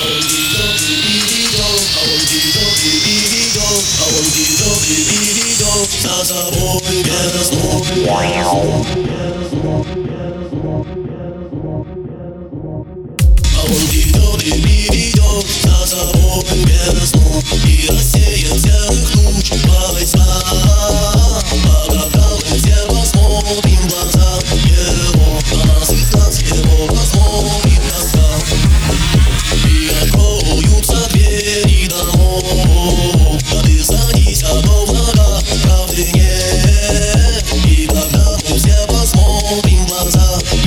За собой без слов. А он идет и ведет за собой без слов. И рассеет серых туч пояса. А когда мы все посмотрим в глаза его, а нас и нас его посмотрим тоска. И откроются двери домов, а ты садись, а то врага правды нет. И когда мы все посмотрим в глаза